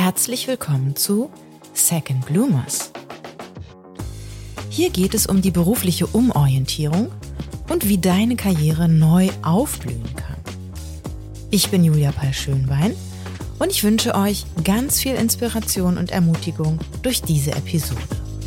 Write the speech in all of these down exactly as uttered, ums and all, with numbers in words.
Herzlich willkommen zu Second Bloomers. Hier geht es um die berufliche Umorientierung und wie deine Karriere neu aufblühen kann. Ich bin Julia Pall-Schönbein und ich wünsche euch ganz viel Inspiration und Ermutigung durch diese Episode.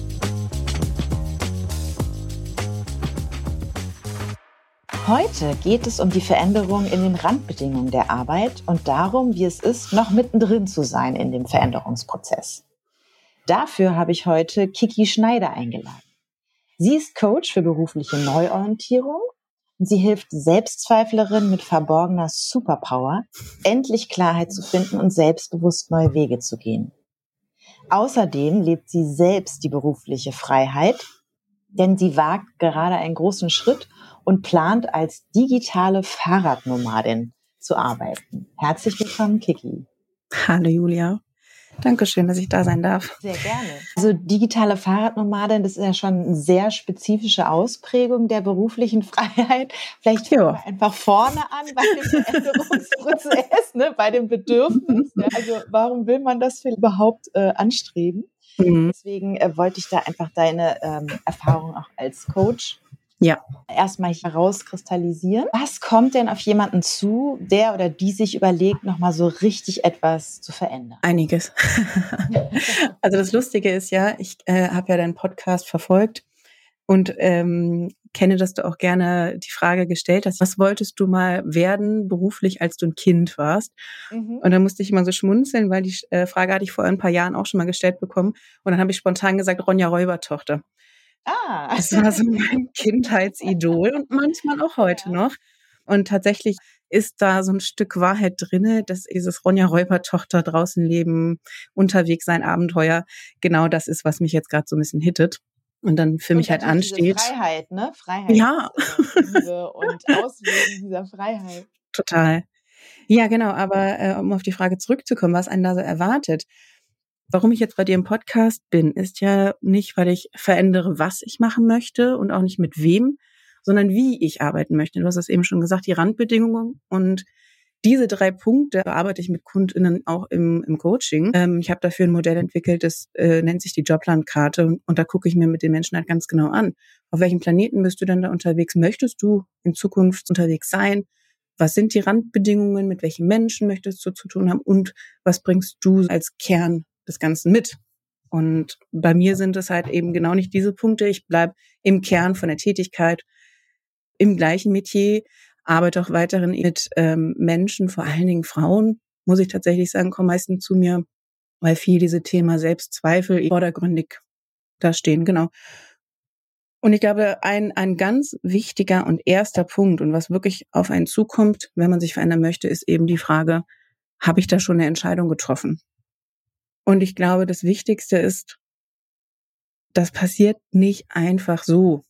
Heute geht es um die Veränderung in den Randbedingungen der Arbeit und darum, wie es ist, noch mittendrin zu sein in dem Veränderungsprozess. Dafür habe ich heute Kiki Schneider eingeladen. Sie ist Coach für berufliche Neuorientierung und sie hilft Selbstzweiflerinnen mit verborgener Superpower, endlich Klarheit zu finden und selbstbewusst neue Wege zu gehen. Außerdem lebt sie selbst die berufliche Freiheit, denn sie wagt gerade einen großen Schritt und plant als digitale Fahrradnomadin zu arbeiten. Herzlich willkommen, Kiki. Hallo Julia. Dankeschön, dass ich da sein darf. Sehr gerne. Also digitale Fahrradnomadin, das ist ja schon eine sehr spezifische Ausprägung der beruflichen Freiheit. Vielleicht fangen wir einfach vorne an bei dem Veränderungsprozess, ne, bei dem Bedürfnis. Ja, also warum will man das überhaupt äh, anstreben? Mhm. Deswegen äh, wollte ich da einfach deine ähm, Erfahrung auch als Coach Ja. erstmal herauskristallisieren. Was kommt denn auf jemanden zu, der oder die sich überlegt, nochmal so richtig etwas zu verändern? Einiges. Also das Lustige ist ja, ich äh, habe ja deinen Podcast verfolgt und ähm, kenne, dass du auch gerne die Frage gestellt hast, was wolltest du mal werden beruflich, als du ein Kind warst? Mhm. Und dann musste ich immer so schmunzeln, weil die äh, Frage hatte ich vor ein paar Jahren auch schon mal gestellt bekommen. Und dann habe ich spontan gesagt, Ronja Räubertochter. Ah. Das war so mein Kindheitsidol und manchmal auch heute ja. noch. Und tatsächlich ist da so ein Stück Wahrheit drinne, dass dieses Ronja Räubertochter draußen leben, unterwegs sein, Abenteuer, genau das ist, was mich jetzt gerade so ein bisschen hittet. Und dann für und mich halt ansteht. Freiheit, ne? Freiheit. Ja. Und Ausleben dieser Freiheit. Total. Ja, genau. Aber äh, um auf die Frage zurückzukommen, was einen da so erwartet. Warum ich jetzt bei dir im Podcast bin, ist ja nicht, weil ich verändere, was ich machen möchte und auch nicht mit wem, sondern wie ich arbeiten möchte. Du hast es eben schon gesagt, die Randbedingungen. Und diese drei Punkte bearbeite ich mit KundInnen auch im, im Coaching. Ähm, ich habe dafür ein Modell entwickelt, das äh, nennt sich die Joblandkarte. Und, und da gucke ich mir mit den Menschen halt ganz genau an. Auf welchem Planeten bist du denn da unterwegs? Möchtest du in Zukunft unterwegs sein? Was sind die Randbedingungen? Mit welchen Menschen möchtest du zu tun haben? Und was bringst du als Kern des Ganzen mit? Und bei mir sind es halt eben genau nicht diese Punkte. Ich bleibe im Kern von der Tätigkeit, im gleichen Metier, arbeite auch weiterhin mit ähm, Menschen, vor allen Dingen Frauen, muss ich tatsächlich sagen, kommen meistens zu mir, weil viel diese Thema Selbstzweifel vordergründig da stehen, genau. Und ich glaube, ein ein ganz wichtiger und erster Punkt und was wirklich auf einen zukommt, wenn man sich verändern möchte, ist eben die Frage, habe ich da schon eine Entscheidung getroffen? Und ich glaube, das Wichtigste ist, das passiert nicht einfach so.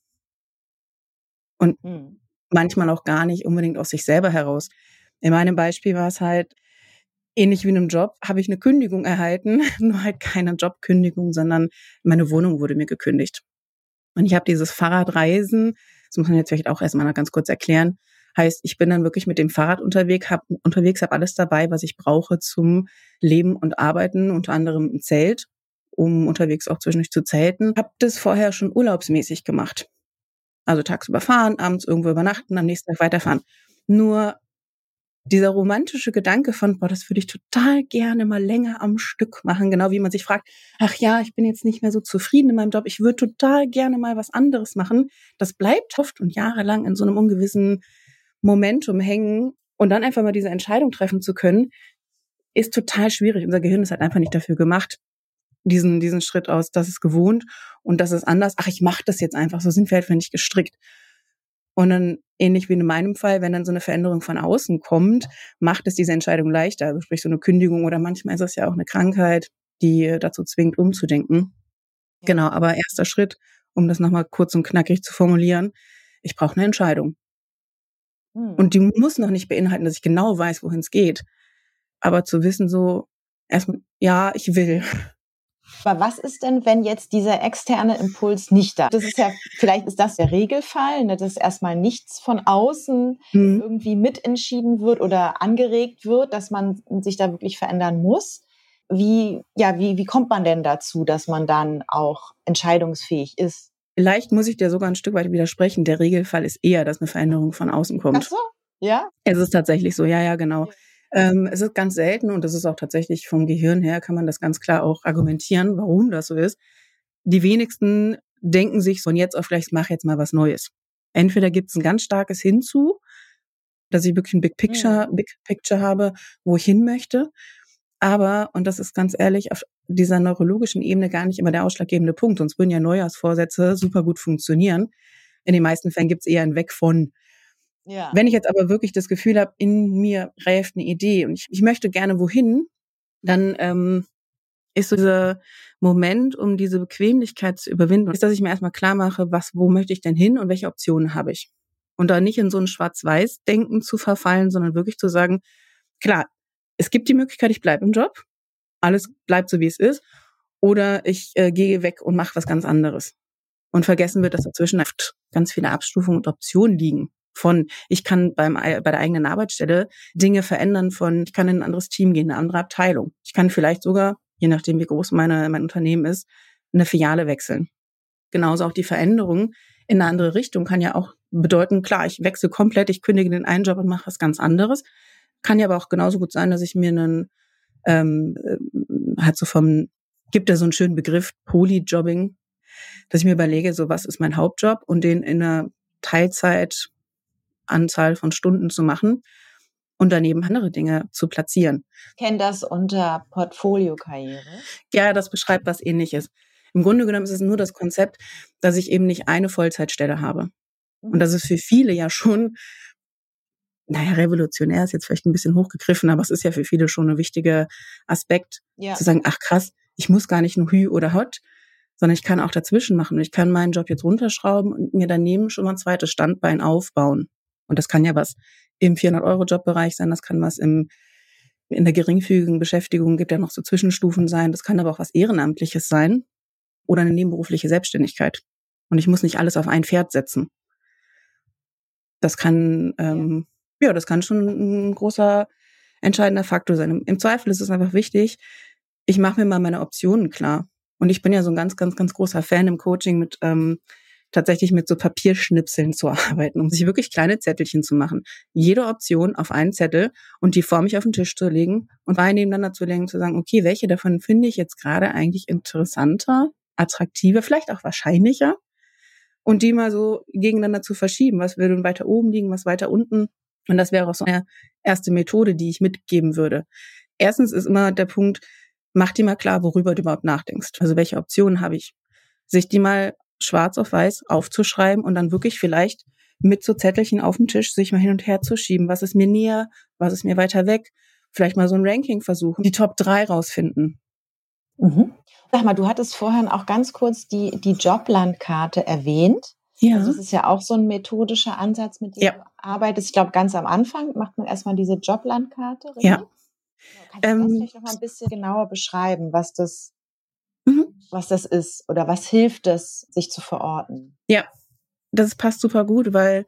Und hm. manchmal auch gar nicht unbedingt aus sich selber heraus. In meinem Beispiel war es halt, ähnlich wie in einem Job, habe ich eine Kündigung erhalten, nur halt keine Jobkündigung, sondern meine Wohnung wurde mir gekündigt. Und ich habe dieses Fahrradreisen, das muss man jetzt vielleicht auch erstmal noch ganz kurz erklären, heißt, ich bin dann wirklich mit dem Fahrrad unterwegs, habe unterwegs, habe alles dabei, was ich brauche zum Leben und Arbeiten, unter anderem ein Zelt, um unterwegs auch zwischendurch zu zelten. Habe das vorher schon urlaubsmäßig gemacht. Also tagsüber fahren, abends irgendwo übernachten, am nächsten Tag weiterfahren. Nur dieser romantische Gedanke von, boah, das würde ich total gerne mal länger am Stück machen, genau wie man sich fragt, ach ja, ich bin jetzt nicht mehr so zufrieden in meinem Job, ich würde total gerne mal was anderes machen. Das bleibt oft und jahrelang in so einem ungewissen Momentum hängen und dann einfach mal diese Entscheidung treffen zu können, ist total schwierig. Unser Gehirn ist halt einfach nicht dafür gemacht, diesen diesen Schritt aus, das ist gewohnt und das ist anders. Ach, ich mache das jetzt einfach, so sind wir halt nicht gestrickt. Und dann, ähnlich wie in meinem Fall, wenn dann so eine Veränderung von außen kommt, macht es diese Entscheidung leichter. Also sprich so eine Kündigung oder manchmal ist es ja auch eine Krankheit, die dazu zwingt, umzudenken. Ja. Genau, aber erster Schritt, um das nochmal kurz und knackig zu formulieren, ich brauche eine Entscheidung. Und die muss noch nicht beinhalten, dass ich genau weiß, wohin es geht. Aber zu wissen so, erstmal, ja, ich will. Aber was ist denn, wenn jetzt dieser externe Impuls nicht da ist? Das ist ja, vielleicht ist das der Regelfall, ne, dass erstmal nichts von außen mhm. irgendwie mitentschieden wird oder angeregt wird, dass man sich da wirklich verändern muss. wie, ja, wie, wie kommt man denn dazu, dass man dann auch entscheidungsfähig ist? Vielleicht muss ich dir sogar ein Stück weit widersprechen. Der Regelfall ist eher, dass eine Veränderung von außen kommt. Ach so, ja? Es ist tatsächlich so, ja, ja, genau. Ähm, es ist ganz selten und das ist auch tatsächlich vom Gehirn her, kann man das ganz klar auch argumentieren, warum das so ist. Die wenigsten denken sich von jetzt auf gleich, ich mache jetzt mal was Neues. Entweder gibt es ein ganz starkes Hinzu, dass ich wirklich ein Big Picture, Mhm. Big Picture habe, wo ich hin möchte. Aber, und das ist ganz ehrlich, auf dieser neurologischen Ebene gar nicht immer der ausschlaggebende Punkt. Sonst würden ja Neujahrsvorsätze super gut funktionieren. In den meisten Fällen gibt es eher ein Weg von. Ja. Wenn ich jetzt aber wirklich das Gefühl habe, in mir reift eine Idee und ich, ich möchte gerne wohin, dann ähm, ist so dieser Moment, um diese Bequemlichkeit zu überwinden, ist, dass ich mir erstmal klar mache, was, wo möchte ich denn hin und welche Optionen habe ich. Und da nicht in so ein Schwarz-Weiß-Denken zu verfallen, sondern wirklich zu sagen, klar, es gibt die Möglichkeit, ich bleibe im Job, alles bleibt so, wie es ist, oder ich äh, gehe weg und mache was ganz anderes. Und vergessen wird, dass dazwischen oft ganz viele Abstufungen und Optionen liegen. Von, ich kann beim, bei der eigenen Arbeitsstelle Dinge verändern, von, ich kann in ein anderes Team gehen, eine andere Abteilung. Ich kann vielleicht sogar, je nachdem wie groß meine, mein Unternehmen ist, eine Filiale wechseln. Genauso auch die Veränderung in eine andere Richtung kann ja auch bedeuten, klar, ich wechsle komplett, ich kündige den einen Job und mache was ganz anderes. Kann ja aber auch genauso gut sein, dass ich mir einen, ähm, halt so vom, gibt ja so einen schönen Begriff, Polyjobbing, dass ich mir überlege, so was ist mein Hauptjob und den in einer Teilzeitanzahl von Stunden zu machen und daneben andere Dinge zu platzieren. Ich kenne das unter Portfolio-Karriere. Ja, das beschreibt was Ähnliches. Im Grunde genommen ist es nur das Konzept, dass ich eben nicht eine Vollzeitstelle habe. Und das ist für viele ja schon, naja, revolutionär ist jetzt vielleicht ein bisschen hochgegriffen, aber es ist ja für viele schon ein wichtiger Aspekt, Ja. zu sagen, ach krass, ich muss gar nicht nur Hü oder Hot, sondern ich kann auch dazwischen machen. Und ich kann meinen Job jetzt runterschrauben und mir daneben schon mal ein zweites Standbein aufbauen. Und das kann ja was im vierhundert-Euro-Jobbereich sein, das kann was im in der geringfügigen Beschäftigung, gibt ja noch so Zwischenstufen sein, das kann aber auch was Ehrenamtliches sein oder eine nebenberufliche Selbstständigkeit. Und ich muss nicht alles auf ein Pferd setzen. Das kann, ähm, ja. ja, das kann schon ein großer, entscheidender Faktor sein. Im, Im Zweifel ist es einfach wichtig, ich mache mir mal meine Optionen klar. Und ich bin ja so ein ganz, ganz, ganz großer Fan im Coaching mit ähm, tatsächlich mit so Papierschnipseln zu arbeiten, um sich wirklich kleine Zettelchen zu machen. Jede Option auf einen Zettel und die vor mich auf den Tisch zu legen und zwei nebeneinander zu legen und zu sagen, okay, welche davon finde ich jetzt gerade eigentlich interessanter, attraktiver, vielleicht auch wahrscheinlicher und die mal so gegeneinander zu verschieben. Was würde weiter oben liegen, was weiter unten? Und das wäre auch so eine erste Methode, die ich mitgeben würde. Erstens ist immer der Punkt, mach dir mal klar, worüber du überhaupt nachdenkst. Also welche Optionen habe ich? Sich die mal schwarz auf weiß aufzuschreiben und dann wirklich vielleicht mit so Zettelchen auf dem Tisch sich mal hin und her zu schieben. Was ist mir näher? Was ist mir weiter weg? Vielleicht mal so ein Ranking versuchen, die Top drei rausfinden. Mhm. Sag mal, du hattest vorhin auch ganz kurz die, die Joblandkarte erwähnt. Ja. Also das ist ja auch so ein methodischer Ansatz, mit dem Ja. du arbeitest. Ich glaube, ganz am Anfang macht man erstmal diese Joblandkarte, richtig? Ja. Kannst du Ähm, das vielleicht noch mal ein bisschen genauer beschreiben, was das, mhm. was das ist oder was hilft es, sich zu verorten? Ja, das passt super gut, weil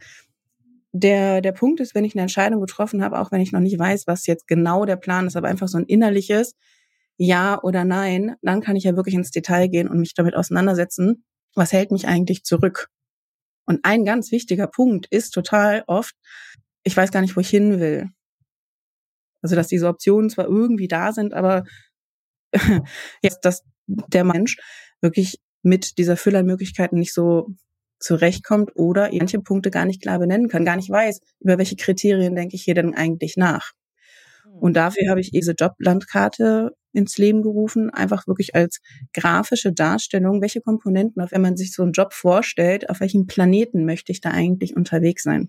der, der Punkt ist, wenn ich eine Entscheidung getroffen habe, auch wenn ich noch nicht weiß, was jetzt genau der Plan ist, aber einfach so ein innerliches Ja oder Nein, dann kann ich ja wirklich ins Detail gehen und mich damit auseinandersetzen, was hält mich eigentlich zurück? Und ein ganz wichtiger Punkt ist total oft, ich weiß gar nicht, wo ich hin will. Also, dass diese Optionen zwar irgendwie da sind, aber jetzt, dass der Mensch wirklich mit dieser Fülle an Möglichkeiten nicht so zurechtkommt oder manche Punkte gar nicht klar benennen kann, gar nicht weiß, über welche Kriterien denke ich hier denn eigentlich nach. Und dafür habe ich diese Joblandkarte ins Leben gerufen, einfach wirklich als grafische Darstellung, welche Komponenten, wenn man sich so einen Job vorstellt, auf welchem Planeten möchte ich da eigentlich unterwegs sein?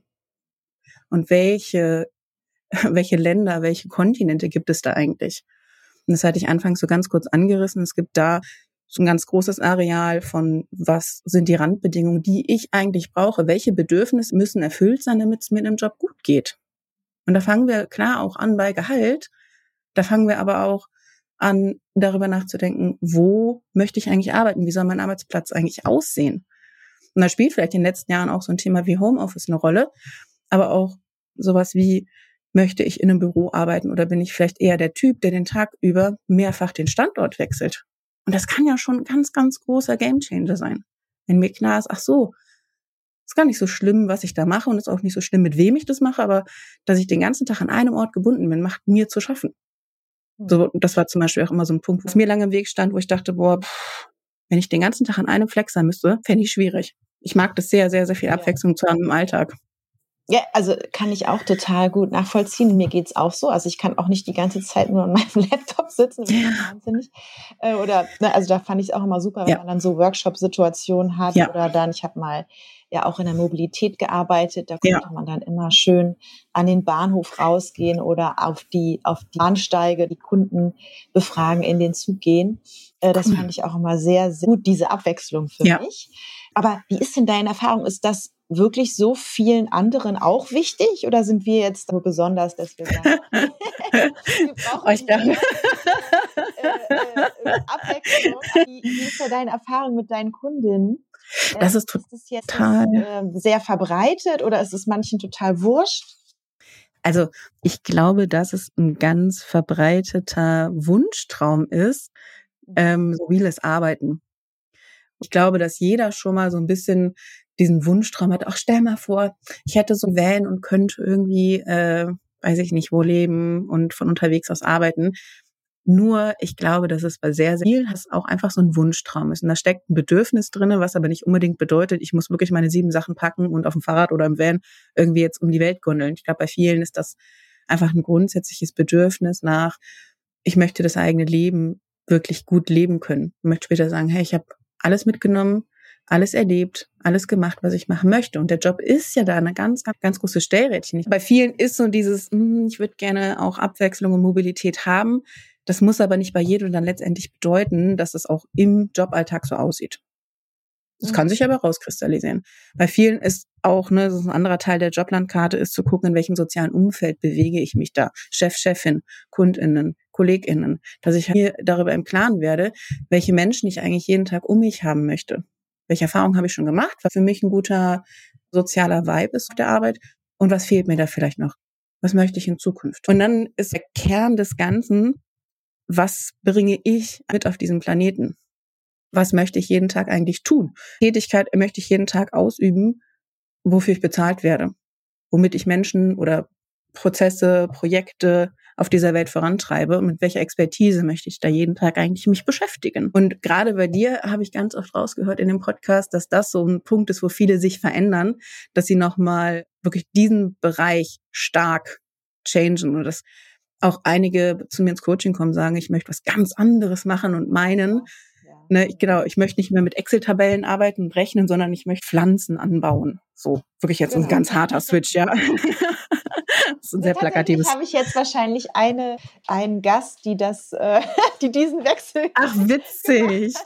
Und welche, welche Länder, welche Kontinente gibt es da eigentlich? Und das hatte ich anfangs so ganz kurz angerissen. Es gibt da so ein ganz großes Areal von, was sind die Randbedingungen, die ich eigentlich brauche? Welche Bedürfnisse müssen erfüllt sein, damit es mir in einem Job gut geht? Und da fangen wir klar auch an bei Gehalt. Da fangen wir aber auch an, darüber nachzudenken, wo möchte ich eigentlich arbeiten? Wie soll mein Arbeitsplatz eigentlich aussehen? Und da spielt vielleicht in den letzten Jahren auch so ein Thema wie Homeoffice eine Rolle, aber auch sowas wie, möchte ich in einem Büro arbeiten oder bin ich vielleicht eher der Typ, der den Tag über mehrfach den Standort wechselt? Und das kann ja schon ein ganz, ganz großer Gamechanger sein. Wenn mir klar ist, ach so, ist gar nicht so schlimm, was ich da mache und ist auch nicht so schlimm, mit wem ich das mache, aber dass ich den ganzen Tag an einem Ort gebunden bin, macht mir zu schaffen. So, das war zum Beispiel auch immer so ein Punkt, was mir lange im Weg stand, wo ich dachte, boah, pff, wenn ich den ganzen Tag an einem Fleck sein müsste, fände ich schwierig. Ich mag das sehr, sehr, sehr viel Abwechslung zu haben im Alltag. Ja, also kann ich auch total gut nachvollziehen. Mir geht's auch so. Also ich kann auch nicht die ganze Zeit nur an meinem Laptop sitzen. Das ist wahnsinnig. Äh, oder, ne, also da fand ich es auch immer super, wenn ja. man dann so Workshop-Situationen hat ja. oder dann, ich habe mal ja auch in der Mobilität gearbeitet, da konnte ja. man dann immer schön an den Bahnhof rausgehen oder auf die, auf die Bahnsteige, die Kunden befragen, in den Zug gehen. Äh, das fand ich auch immer sehr, sehr gut, diese Abwechslung für ja. mich. Aber wie ist denn deine Erfahrung? Ist das wirklich so vielen anderen auch wichtig oder sind wir jetzt nur besonders, dass wir sagen, wir brauchen ich äh, äh, Abwechslung? Wie, wie ist da deine Erfahrung mit deinen Kundinnen? Das ist, ist das jetzt total äh, sehr verbreitet oder ist es manchen total wurscht? Also ich glaube, dass es ein ganz verbreiteter Wunschtraum ist, ähm, mobiles Arbeiten. Ich glaube, dass jeder schon mal so ein bisschen diesen Wunschtraum hat. Ach, stell mal vor, ich hätte so ein Van und könnte irgendwie, äh, weiß ich nicht, wo leben und von unterwegs aus arbeiten. Nur, ich glaube, dass es bei sehr, sehr viel auch einfach so ein Wunschtraum ist. Und da steckt ein Bedürfnis drin, was aber nicht unbedingt bedeutet, ich muss wirklich meine sieben Sachen packen und auf dem Fahrrad oder im Van irgendwie jetzt um die Welt gondeln. Ich glaube, bei vielen ist das einfach ein grundsätzliches Bedürfnis nach, ich möchte das eigene Leben wirklich gut leben können. Ich möchte später sagen, hey, ich habe alles mitgenommen, alles erlebt, alles gemacht, was ich machen möchte. Und der Job ist ja da eine ganz, ganz, ganz große Stellrädchen. Bei vielen ist so dieses, ich würde gerne auch Abwechslung und Mobilität haben. Das muss aber nicht bei jedem dann letztendlich bedeuten, dass es auch im Joballtag so aussieht. Das kann sich aber rauskristallisieren. Bei vielen ist auch, ne, das ist ein anderer Teil der Joblandkarte, ist zu gucken, in welchem sozialen Umfeld bewege ich mich da. Chef, Chefin, KundInnen, KollegInnen. Dass ich mir darüber im Klaren werde, welche Menschen ich eigentlich jeden Tag um mich haben möchte. Welche Erfahrungen habe ich schon gemacht? Was für mich ein guter sozialer Vibe ist auf der Arbeit? Und was fehlt mir da vielleicht noch? Was möchte ich in Zukunft? Und dann ist der Kern des Ganzen, was bringe ich mit auf diesen Planeten? Was möchte ich jeden Tag eigentlich tun? Tätigkeit möchte ich jeden Tag ausüben, wofür ich bezahlt werde, womit ich Menschen oder Prozesse, Projekte auf dieser Welt vorantreibe und mit welcher Expertise möchte ich da jeden Tag eigentlich mich beschäftigen. Und gerade bei dir habe ich ganz oft rausgehört in dem Podcast, dass das so ein Punkt ist, wo viele sich verändern, dass sie nochmal wirklich diesen Bereich stark changen und dass auch einige zu mir ins Coaching kommen, sagen, ich möchte was ganz anderes machen und meinen, Ne, ich, genau, ich möchte nicht mehr mit Excel-Tabellen arbeiten und rechnen, sondern ich möchte Pflanzen anbauen. So, wirklich jetzt genau. Ein ganz harter Switch, ja. Das ist ein sehr plakatives. Habe ich jetzt wahrscheinlich eine einen Gast, die das, äh, die diesen Wechsel. Ach, witzig.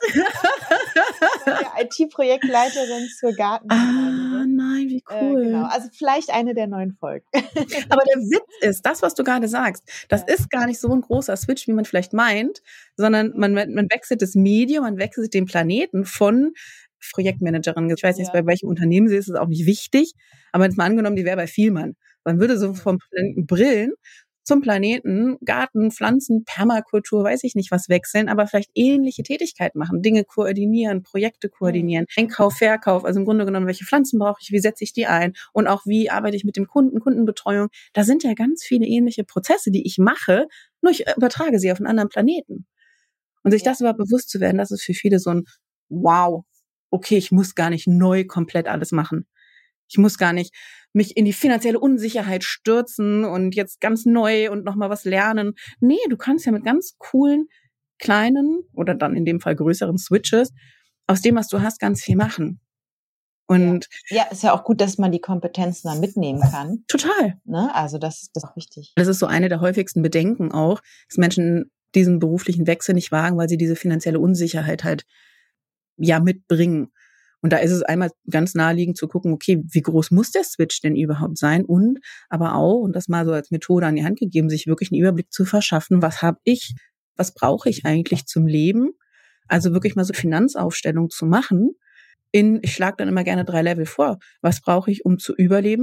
I T-Projektleiterin zur Garten. Ah, nein, wie cool. Äh, genau, also vielleicht eine der neuen Folgen. Aber der Witz ist, das, was du gerade sagst, das ja. ist gar nicht so ein großer Switch, wie man vielleicht meint, sondern man, man wechselt das Medium, man wechselt den Planeten von Projektmanagerin. Ich weiß nicht, ja. bei welchem Unternehmen sie ist, ist auch nicht wichtig, aber jetzt mal angenommen, die wäre bei Vielmann. Man würde so vom Planeten Brillen zum Planeten, Garten, Pflanzen, Permakultur, weiß ich nicht was wechseln, aber vielleicht ähnliche Tätigkeiten machen, Dinge koordinieren, Projekte koordinieren, mhm. Einkauf, Verkauf, also im Grunde genommen, welche Pflanzen brauche ich, wie setze ich die ein und auch wie arbeite ich mit dem Kunden, Kundenbetreuung. Da sind ja ganz viele ähnliche Prozesse, die ich mache, nur ich übertrage sie auf einen anderen Planeten. Und sich ja. das überhaupt bewusst zu werden, das ist für viele so ein Wow, okay, ich muss gar nicht neu komplett alles machen. Ich muss gar nicht mich in die finanzielle Unsicherheit stürzen und jetzt ganz neu und nochmal was lernen. Nee, du kannst ja mit ganz coolen, kleinen oder dann in dem Fall größeren Switches aus dem, was du hast, ganz viel machen. Und ja, ja, ist ja auch gut, dass man die Kompetenzen dann mitnehmen kann. Total. Ne? Also das, das ist auch wichtig. Das ist so eine der häufigsten Bedenken auch, dass Menschen diesen beruflichen Wechsel nicht wagen, weil sie diese finanzielle Unsicherheit halt ja mitbringen. Und da ist es einmal ganz naheliegend zu gucken, okay, wie groß muss der Switch denn überhaupt sein? Und aber auch, und das mal so als Methode an die Hand gegeben, sich wirklich einen Überblick zu verschaffen, was habe ich, was brauche ich eigentlich zum Leben? Also wirklich mal so Finanzaufstellung zu machen. In, ich schlage dann immer gerne drei Level vor. Was brauche ich, um zu überleben?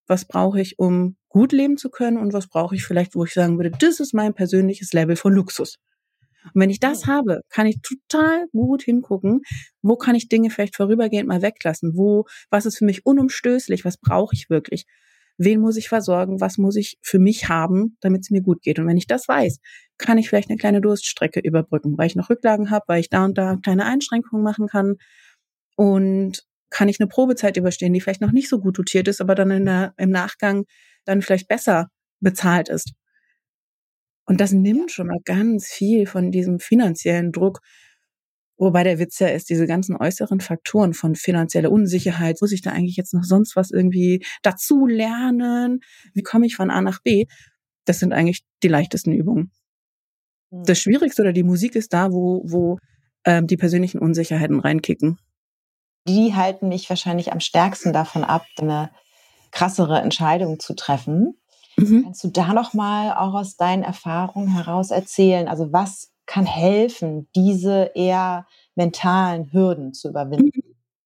was brauche ich, um gut leben zu können und was brauche ich vielleicht, wo ich sagen würde, das ist mein persönliches Level von Luxus. Und wenn ich das habe, kann ich total gut hingucken, wo kann ich Dinge vielleicht vorübergehend mal weglassen, wo, was ist für mich unumstößlich, was brauche ich wirklich, wen muss ich versorgen, was muss ich für mich haben, damit es mir gut geht. Und wenn ich das weiß, kann ich vielleicht eine kleine Durststrecke überbrücken, weil ich noch Rücklagen habe, weil ich da und da kleine Einschränkungen machen kann und kann ich eine Probezeit überstehen, die vielleicht noch nicht so gut dotiert ist, aber dann in der, im Nachgang dann vielleicht besser bezahlt ist. Und das nimmt schon mal ganz viel von diesem finanziellen Druck. Wobei der Witz ja ist, diese ganzen äußeren Faktoren von finanzieller Unsicherheit, muss ich da eigentlich jetzt noch sonst was irgendwie dazu lernen? Wie komme ich von A nach B? Das sind eigentlich die leichtesten Übungen. Mhm. Das Schwierigste oder die Musik ist da, wo, wo ähm, die persönlichen Unsicherheiten reinkicken. Die halten mich wahrscheinlich am stärksten davon ab, eine krassere Entscheidung zu treffen. Mhm. Kannst du da noch mal auch aus deinen Erfahrungen heraus erzählen? Also was kann helfen, diese eher mentalen Hürden zu überwinden?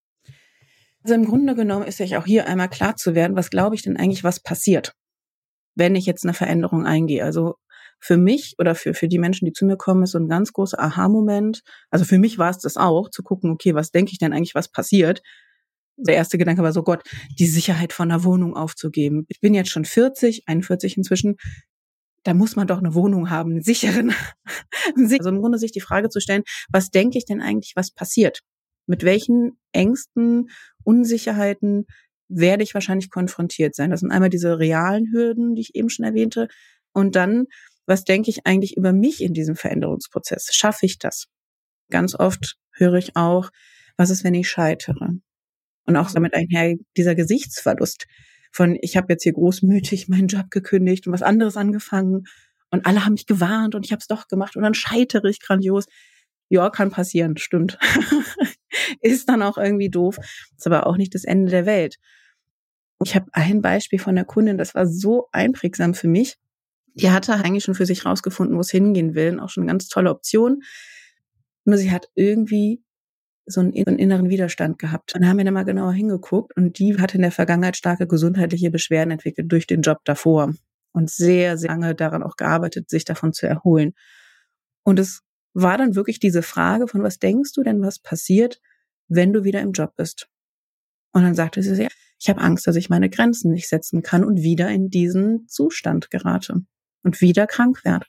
Also im Grunde genommen ist sich auch hier einmal klar zu werden, was glaube ich denn eigentlich, was passiert, wenn ich jetzt eine Veränderung eingehe. Also für mich oder für, für die Menschen, die zu mir kommen, ist so ein ganz großer Aha-Moment. Also für mich war es das auch, zu gucken, okay, was denke ich denn eigentlich, was passiert? Der erste Gedanke war so, Gott, die Sicherheit von einer Wohnung aufzugeben. Ich bin jetzt schon vierzig, einundvierzig inzwischen. Da muss man doch eine Wohnung haben, einen sicheren. Also im Grunde sich die Frage zu stellen, was denke ich denn eigentlich, was passiert? Mit welchen Ängsten, Unsicherheiten werde ich wahrscheinlich konfrontiert sein? Das sind einmal diese realen Hürden, die ich eben schon erwähnte. Und dann, was denke ich eigentlich über mich in diesem Veränderungsprozess? Schaffe ich das? Ganz oft höre ich auch, was ist, wenn ich scheitere? Und auch damit einher dieser Gesichtsverlust von, ich habe jetzt hier großmütig meinen Job gekündigt und was anderes angefangen und alle haben mich gewarnt und ich habe es doch gemacht und dann scheitere ich grandios. Ja, kann passieren, stimmt. Ist dann auch irgendwie doof, ist aber auch nicht das Ende der Welt. Ich habe ein Beispiel von der Kundin, das war so einprägsam für mich. Die hatte eigentlich schon für sich rausgefunden, wo es hingehen will, und auch schon eine ganz tolle Option. Nur sie hat irgendwie so einen inneren Widerstand gehabt. Dann haben wir da mal genauer hingeguckt und die hatte in der Vergangenheit starke gesundheitliche Beschwerden entwickelt durch den Job davor und sehr, sehr lange daran auch gearbeitet, sich davon zu erholen. Und es war dann wirklich diese Frage von, was denkst du denn, was passiert, wenn du wieder im Job bist? Und dann sagte sie, ja, ich habe Angst, dass ich meine Grenzen nicht setzen kann und wieder in diesen Zustand gerate und wieder krank werde.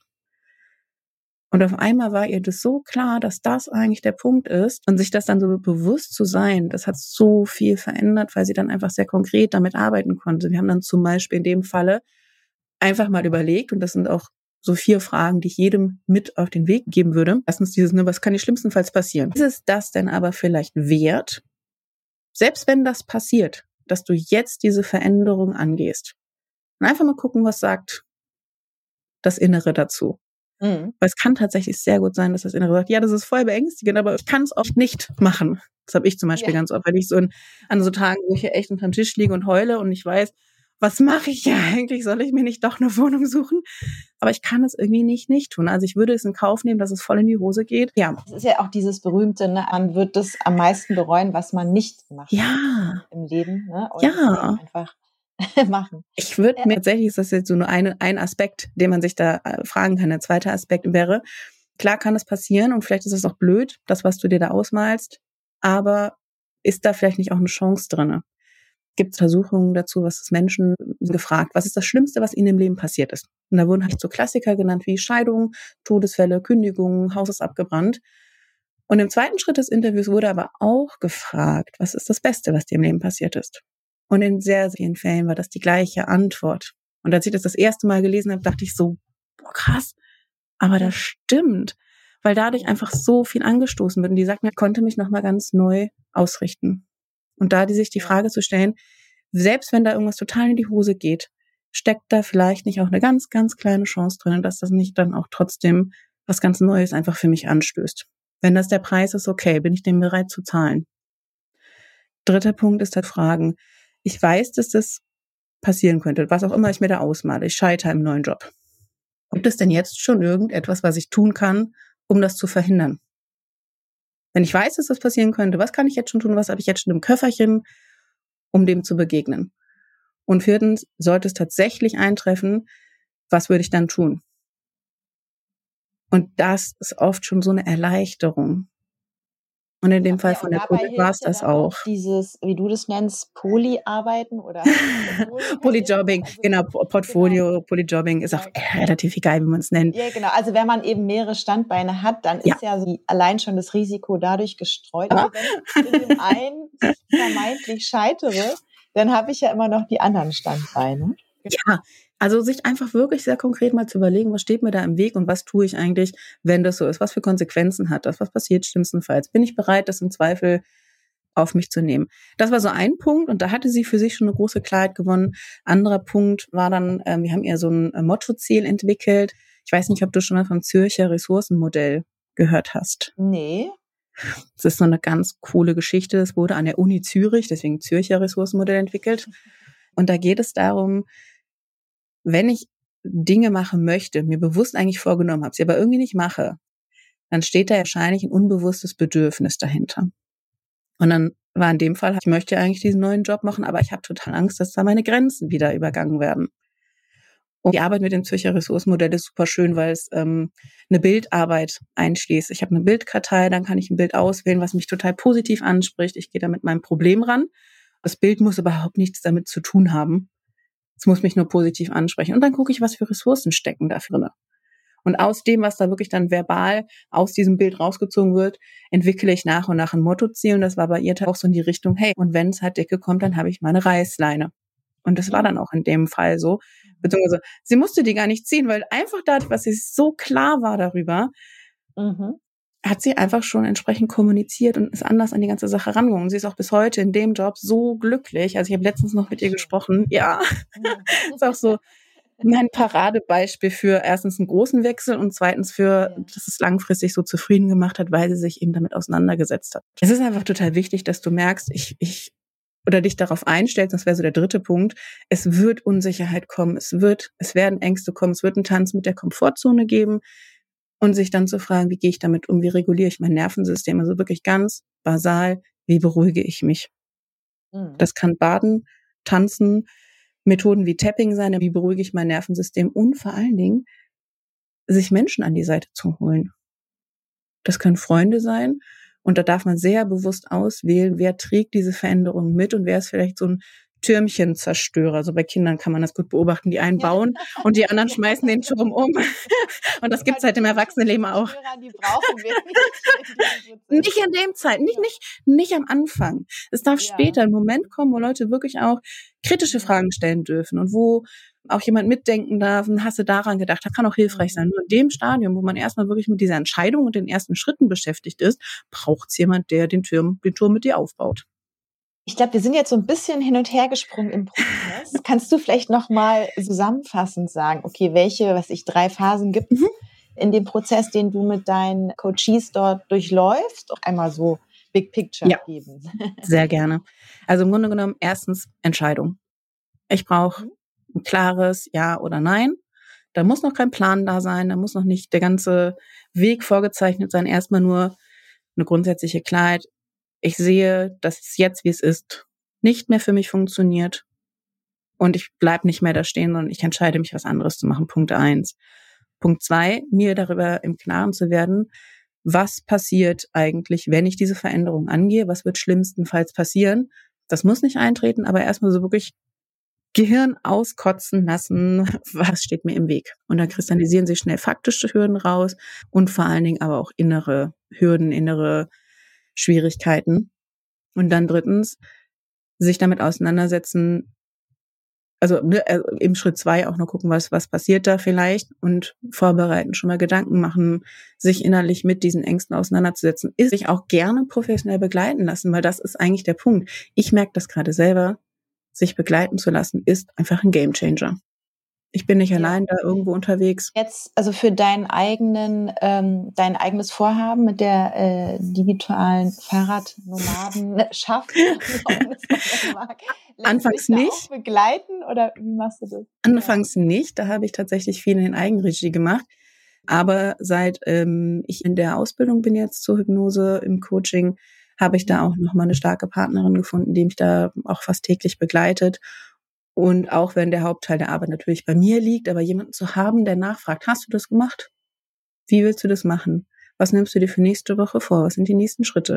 Und auf einmal war ihr das so klar, dass das eigentlich der Punkt ist und sich das dann so bewusst zu sein, das hat so viel verändert, weil sie dann einfach sehr konkret damit arbeiten konnte. Wir haben dann zum Beispiel in dem Falle einfach mal überlegt, und das sind auch so vier Fragen, die ich jedem mit auf den Weg geben würde. Erstens dieses, ne, was kann dir schlimmstenfalls passieren? Ist es das denn aber vielleicht wert, selbst wenn das passiert, dass du jetzt diese Veränderung angehst? Und einfach mal gucken, was sagt das Innere dazu. Mhm. Weil es kann tatsächlich sehr gut sein, dass das Innere sagt, ja, das ist voll beängstigend, aber ich kann es auch nicht machen. Das habe ich zum Beispiel ja. ganz oft, weil ich so in, an so Tagen, wo ich hier echt unterm Tisch liege und heule und ich weiß, was mache ich ja eigentlich? Soll ich mir nicht doch eine Wohnung suchen? Aber ich kann es irgendwie nicht nicht tun. Also ich würde es in Kauf nehmen, dass es voll in die Hose geht. Ja. Es ist ja auch dieses berühmte, ne, man wird das am meisten bereuen, was man nicht gemacht ja. hat im Leben. Ne? Und ja. einfach machen. Ich würde mir, tatsächlich ist das jetzt so nur eine, ein Aspekt, den man sich da äh, fragen kann. Der zweite Aspekt wäre, klar kann es passieren und vielleicht ist es auch blöd, das, was du dir da ausmalst, aber ist da vielleicht nicht auch eine Chance drin? Gibt es Untersuchungen dazu, was das Menschen gefragt, was ist das Schlimmste, was ihnen im Leben passiert ist? Und da wurden halt so Klassiker genannt wie Scheidung, Todesfälle, Kündigungen, Haus ist abgebrannt. Und im zweiten Schritt des Interviews wurde aber auch gefragt, was ist das Beste, was dir im Leben passiert ist? Und in sehr, sehr vielen Fällen war das die gleiche Antwort. Und als ich das das erste Mal gelesen habe, dachte ich so, boah, krass, aber das stimmt. Weil dadurch einfach so viel angestoßen wird. Und die sagt mir, ich konnte mich nochmal ganz neu ausrichten. Und da die sich die Frage zu stellen, selbst wenn da irgendwas total in die Hose geht, steckt da vielleicht nicht auch eine ganz, ganz kleine Chance drin, dass das nicht dann auch trotzdem was ganz Neues einfach für mich anstößt. Wenn das der Preis ist, okay, bin ich dem bereit zu zahlen. Dritter Punkt ist halt Fragen. Ich weiß, dass das passieren könnte, was auch immer ich mir da ausmale. Ich scheitere im neuen Job. Gibt es denn jetzt schon irgendetwas, was ich tun kann, um das zu verhindern? Wenn ich weiß, dass das passieren könnte, was kann ich jetzt schon tun, was habe ich jetzt schon im Köfferchen, um dem zu begegnen? Und viertens, sollte es tatsächlich eintreffen, was würde ich dann tun? Und das ist oft schon so eine Erleichterung. Und in dem Ja, Fall ja, von und der dabei Covid war es hilft ja das dann auch auch. dieses, wie du das nennst, Poly-Arbeiten oder Portfolio-Karriere. Polyjobbing, Also, genau, genau. Portfolio, Polyjobbing ist auch Ja, relativ egal, wie man es nennt. ja, genau. Also wenn man eben mehrere Standbeine hat, dann Ja. ist ja so allein schon das Risiko dadurch gestreut. Ja. Also wenn ich jetzt in dem einen vermeintlich scheitere, dann habe ich ja immer noch die anderen Standbeine. Ja, also sich einfach wirklich sehr konkret mal zu überlegen, was steht mir da im Weg und was tue ich eigentlich, wenn das so ist? Was für Konsequenzen hat das? Was passiert schlimmstenfalls? Bin ich bereit, das im Zweifel auf mich zu nehmen? Das war so ein Punkt und da hatte sie für sich schon eine große Klarheit gewonnen. Anderer Punkt war dann, äh, wir haben ihr so ein äh, Mottoziel entwickelt. Ich weiß nicht, ob du schon mal vom Zürcher Ressourcenmodell gehört hast. Nee. Das ist so eine ganz coole Geschichte. Es wurde an der Uni Zürich, deswegen Zürcher Ressourcenmodell entwickelt. Und da geht es darum, wenn ich Dinge machen möchte, mir bewusst eigentlich vorgenommen habe, sie aber irgendwie nicht mache, dann steht da wahrscheinlich ein unbewusstes Bedürfnis dahinter. Und dann war in dem Fall, ich möchte eigentlich diesen neuen Job machen, aber ich habe total Angst, dass da meine Grenzen wieder übergangen werden. Und die Arbeit mit dem Zürcher Ressourcenmodell ist super schön, weil es ähm, eine Bildarbeit einschließt. Ich habe eine Bildkartei, dann kann ich ein Bild auswählen, was mich total positiv anspricht. Ich gehe da mit meinem Problem ran. Das Bild muss überhaupt nichts damit zu tun haben. Es muss mich nur positiv ansprechen. Und dann gucke ich, was für Ressourcen stecken da drin. Und aus dem, was da wirklich dann verbal aus diesem Bild rausgezogen wird, entwickle ich nach und nach ein Mottoziel. Und das war bei ihr auch so in die Richtung, hey, und wenn es halt dicke kommt, dann habe ich meine Reißleine. Und das war dann auch in dem Fall so. Beziehungsweise sie musste die gar nicht ziehen, weil einfach dadurch, was sie so klar war darüber, Mhm. hat sie einfach schon entsprechend kommuniziert und ist anders an die ganze Sache rangegangen. Und sie ist auch bis heute in dem Job so glücklich. Also ich habe letztens noch mit ihr gesprochen. Ja, ist auch so mein Paradebeispiel für erstens einen großen Wechsel und zweitens für, Ja. dass es langfristig so zufrieden gemacht hat, weil sie sich eben damit auseinandergesetzt hat. Es ist einfach total wichtig, dass du merkst, ich, ich, oder dich darauf einstellst, das wäre so der dritte Punkt, es wird Unsicherheit kommen, es wird, es werden Ängste kommen, es wird einen Tanz mit der Komfortzone geben und sich dann zu fragen, wie gehe ich damit um, wie reguliere ich mein Nervensystem, also wirklich ganz basal, wie beruhige ich mich? Mhm. Das kann Baden, Tanzen, Methoden wie Tapping sein, wie beruhige ich mein Nervensystem und vor allen Dingen sich Menschen an die Seite zu holen. Das können Freunde sein und da darf man sehr bewusst auswählen, wer trägt diese Veränderung mit und wer ist vielleicht so ein Türmchenzerstörer. Also bei Kindern kann man das gut beobachten. Die einen bauen und die anderen schmeißen den Turm um. Und das gibt's halt im Erwachsenenleben auch. Die brauchen wir nicht. In Nicht in dem Zeit, nicht, nicht, nicht am Anfang. Es darf Ja. später ein Moment kommen, wo Leute wirklich auch kritische Fragen stellen dürfen und wo auch jemand mitdenken darf, und hast du daran gedacht, das kann auch hilfreich sein. Nur in dem Stadium, wo man erstmal wirklich mit dieser Entscheidung und den ersten Schritten beschäftigt ist, braucht's jemand, der den Turm, den Turm mit dir aufbaut. Ich glaube, wir sind jetzt so ein bisschen hin und her gesprungen im Prozess. Kannst du vielleicht noch mal zusammenfassend sagen, okay, welche, was ich, drei Phasen gibt es Mhm. in dem Prozess, den du mit deinen Coaches dort durchläufst? Auch einmal so Big Picture Ja. geben. Sehr gerne. Also im Grunde genommen erstens Entscheidung. Ich brauche ein klares Ja oder Nein. Da muss noch kein Plan da sein, da muss noch nicht der ganze Weg vorgezeichnet sein. Erstmal nur eine grundsätzliche Klarheit. Ich sehe, dass es jetzt, wie es ist, nicht mehr für mich funktioniert. Und ich bleib nicht mehr da stehen, sondern ich entscheide mich, was anderes zu machen. Punkt eins. Punkt zwei, mir darüber im Klaren zu werden, was passiert eigentlich, wenn ich diese Veränderung angehe? Was wird schlimmstenfalls passieren? Das muss nicht eintreten, aber erstmal so wirklich Gehirn auskotzen lassen, was steht mir im Weg. Und dann kristallisieren sich schnell faktische Hürden raus und vor allen Dingen aber auch innere Hürden, innere Schwierigkeiten. Und dann drittens, sich damit auseinandersetzen, also ne, äh, im Schritt zwei auch noch gucken, was was passiert da vielleicht und vorbereiten, schon mal Gedanken machen, sich innerlich mit diesen Ängsten auseinanderzusetzen, ist sich auch gerne professionell begleiten lassen, weil das ist eigentlich der Punkt. Ich merke das gerade selber, sich begleiten zu lassen, ist einfach ein Gamechanger. Ich bin nicht Ja. allein da irgendwo unterwegs. Jetzt, also für deinen eigenen, ähm, dein eigenes Vorhaben mit der äh, digitalen Fahrradnomadenschaft, Anfangs dich da nicht. auch begleiten oder wie machst du das? Anfangs nicht, da habe ich tatsächlich viel in Eigenregie gemacht. Aber seit ähm, ich in der Ausbildung bin jetzt zur Hypnose im Coaching, habe ich da auch nochmal eine starke Partnerin gefunden, die mich da auch fast täglich begleitet. Und auch wenn der Hauptteil der Arbeit natürlich bei mir liegt, aber jemanden zu haben, der nachfragt, hast du das gemacht? Wie willst du das machen? Was nimmst du dir für nächste Woche vor? Was sind die nächsten Schritte?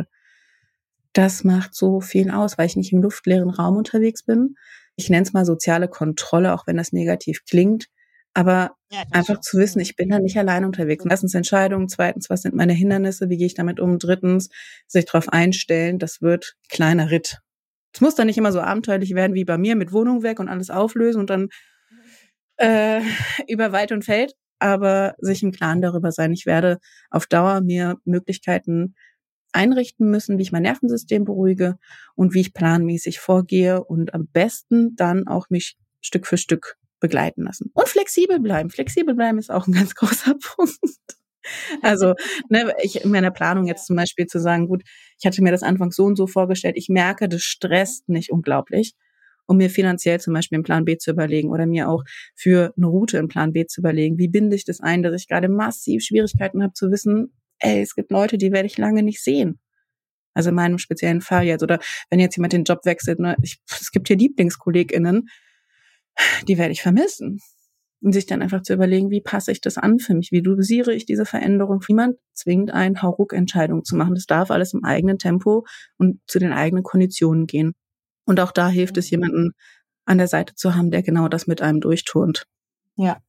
Das macht so viel aus, weil ich nicht im luftleeren Raum unterwegs bin. Ich nenne es mal soziale Kontrolle, auch wenn das negativ klingt. Aber ja, einfach zu wissen, ich bin da nicht allein unterwegs. Und erstens Entscheidungen, zweitens, was sind meine Hindernisse, wie gehe ich damit um? Drittens, sich darauf einstellen, das wird ein kleiner Ritt. Es muss dann nicht immer so abenteuerlich werden wie bei mir mit Wohnung weg und alles auflösen und dann äh, über Wald und Feld, aber sich im Klaren darüber sein, ich werde auf Dauer mir Möglichkeiten einrichten müssen, wie ich mein Nervensystem beruhige und wie ich planmäßig vorgehe und am besten dann auch mich Stück für Stück begleiten lassen. Und flexibel bleiben. Flexibel bleiben ist auch ein ganz großer Punkt. Also ne, ich in meiner Planung jetzt zum Beispiel zu sagen, gut, ich hatte mir das anfangs so und so vorgestellt, ich merke, das stresst nicht unglaublich, um mir finanziell zum Beispiel einen Plan B zu überlegen oder mir auch für eine Route einen Plan B zu überlegen. Wie binde ich das ein, dass ich gerade massiv Schwierigkeiten habe zu wissen, ey, es gibt Leute, die werde ich lange nicht sehen. Also in meinem speziellen Fall jetzt. Oder wenn jetzt jemand den Job wechselt, ne, ich, es gibt hier LieblingskollegInnen, die werde ich vermissen. Und sich dann einfach zu überlegen, wie passe ich das an für mich? Wie dosiere ich diese Veränderung? Niemand zwingt einen, Hauruck-Entscheidungen zu machen. Das darf alles im eigenen Tempo und zu den eigenen Konditionen gehen. Und auch da hilft es, jemanden an der Seite zu haben, der genau das mit einem durchturnt. Ja.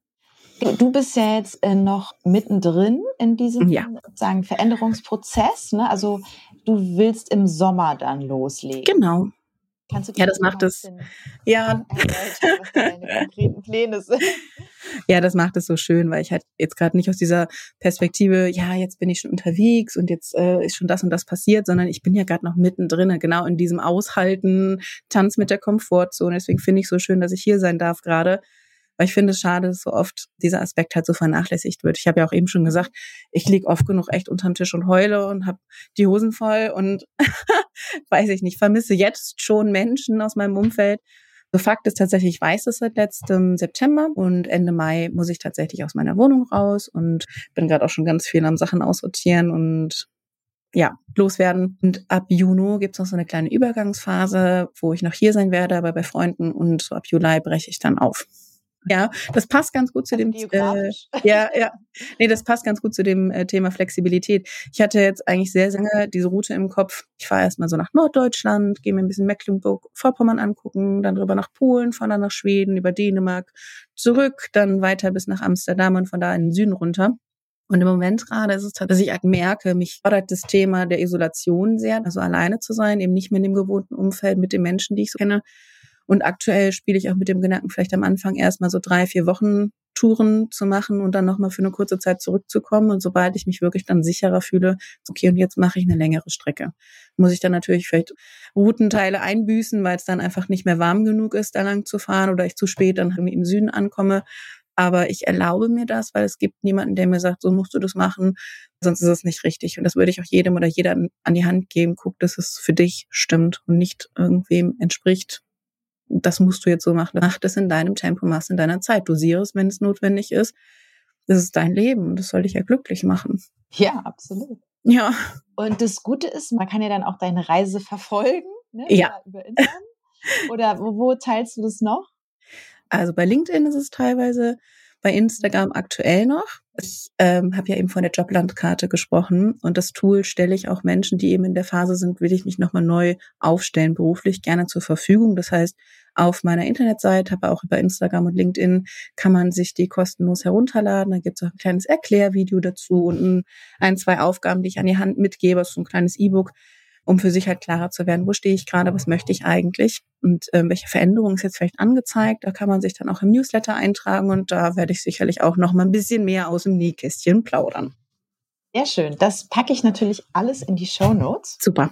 Du bist ja jetzt noch mittendrin in diesem ja. sagen, Veränderungsprozess. Ne? Also du willst im Sommer dann loslegen. Genau. Kannst du ja, das macht es. Ja. Erläutern, was deine konkreten Pläne sind? Ja, das macht es so schön, weil ich halt jetzt gerade nicht aus dieser Perspektive, ja, jetzt bin ich schon unterwegs und jetzt äh, ist schon das und das passiert, sondern ich bin ja gerade noch mittendrin, genau in diesem Aushalten, Tanz mit der Komfortzone. Deswegen finde ich so schön, dass ich hier sein darf gerade. Weil ich finde es schade, dass so oft dieser Aspekt halt so vernachlässigt wird. Ich habe ja auch eben schon gesagt, ich liege oft genug echt unterm Tisch und heule und habe die Hosen voll und weiß ich nicht, vermisse jetzt schon Menschen aus meinem Umfeld. So Fakt ist tatsächlich, ich weiß es seit letztem September und Ende Mai muss ich tatsächlich aus meiner Wohnung raus und bin gerade auch schon ganz viel am Sachen aussortieren und ja, loswerden. Und ab Juni gibt's noch so eine kleine Übergangsphase, wo ich noch hier sein werde, aber bei Freunden und so ab Juli breche ich dann auf. Ja, das passt ganz gut zu dem äh, ja, ja. Nee, das passt ganz gut zu dem äh, Thema Flexibilität. Ich hatte jetzt eigentlich sehr, sehr lange diese Route im Kopf. Ich fahre erstmal so nach Norddeutschland, gehe mir ein bisschen Mecklenburg-Vorpommern angucken, dann rüber nach Polen, von dann nach Schweden, über Dänemark, zurück, dann weiter bis nach Amsterdam und von da in den Süden runter. Und im Moment gerade ist es tatsächlich, dass ich halt merke, mich fordert das Thema der Isolation sehr, also alleine zu sein, eben nicht mehr in dem gewohnten Umfeld mit den Menschen, die ich so kenne. Und aktuell spiele ich auch mit dem Gedanken, vielleicht am Anfang erstmal so drei, vier Wochen Touren zu machen und dann nochmal für eine kurze Zeit zurückzukommen. Und sobald ich mich wirklich dann sicherer fühle, okay, und jetzt mache ich eine längere Strecke. Muss ich dann natürlich vielleicht Routenteile einbüßen, weil es dann einfach nicht mehr warm genug ist, da lang zu fahren oder ich zu spät dann irgendwie im Süden ankomme. Aber ich erlaube mir das, weil es gibt niemanden, der mir sagt, so musst du das machen, sonst ist es nicht richtig. Und das würde ich auch jedem oder jeder an die Hand geben. Guck, dass es für dich stimmt und nicht irgendwem entspricht. Das musst du jetzt so machen. Mach das in deinem Tempo, mach es in deiner Zeit. Dosiere es, wenn es notwendig ist. Das ist dein Leben und das soll dich ja glücklich machen. Ja, absolut. Ja. Und das Gute ist, man kann ja dann auch deine Reise verfolgen. Ne? Ja. Über Instagram. Oder wo, wo teilst du das noch? Also bei LinkedIn ist es teilweise, bei Instagram aktuell noch. Ich ähm, habe ja eben von der Joblandkarte gesprochen und das Tool stelle ich auch Menschen, die eben in der Phase sind, will ich mich nochmal neu aufstellen, beruflich gerne zur Verfügung. Das heißt, auf meiner Internetseite, aber auch über Instagram und LinkedIn kann man sich die kostenlos herunterladen. Da gibt es auch ein kleines Erklärvideo dazu und ein, zwei Aufgaben, die ich an die Hand mitgebe, so ein kleines E-Book, um für sich halt klarer zu werden, wo stehe ich gerade, was möchte ich eigentlich und ähm, welche Veränderung ist jetzt vielleicht angezeigt. Da kann man sich dann auch im Newsletter eintragen und da werde ich sicherlich auch noch mal ein bisschen mehr aus dem Nähkästchen plaudern. Sehr schön. Das packe ich natürlich alles in die Shownotes. Super.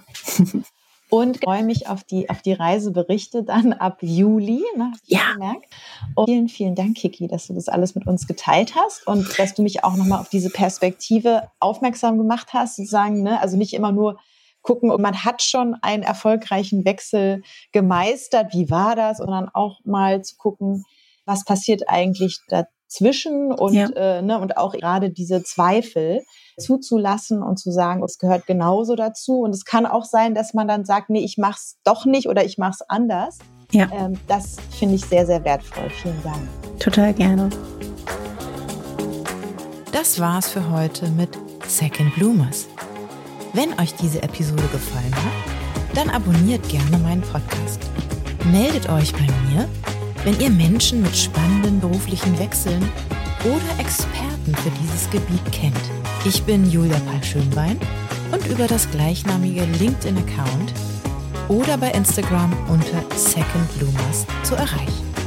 Und freue mich auf die, auf die Reiseberichte dann ab Juli. Ne, hast du ja. gemerkt? Und vielen, vielen Dank, Kiki, dass du das alles mit uns geteilt hast und dass du mich auch nochmal auf diese Perspektive aufmerksam gemacht hast, sozusagen, ne? Also nicht immer nur gucken, und man hat schon einen erfolgreichen Wechsel gemeistert, wie war das? Und dann auch mal zu gucken, was passiert eigentlich dazwischen und, ja. äh, ne, und auch gerade diese Zweifel zuzulassen und zu sagen, es gehört genauso dazu. Und es kann auch sein, dass man dann sagt, nee, ich mach's doch nicht oder ich mach's anders. Ja. Ähm, das finde ich sehr, sehr wertvoll. Vielen Dank. Total gerne. Das war's für heute mit Second Bloomers. Wenn euch diese Episode gefallen hat, dann abonniert gerne meinen Podcast. Meldet euch bei mir, wenn ihr Menschen mit spannenden beruflichen Wechseln oder Experten für dieses Gebiet kennt. Ich bin Julia Pahl-Schönbein und über das gleichnamige LinkedIn-Account oder bei Instagram unter Second Bloomers zu erreichen.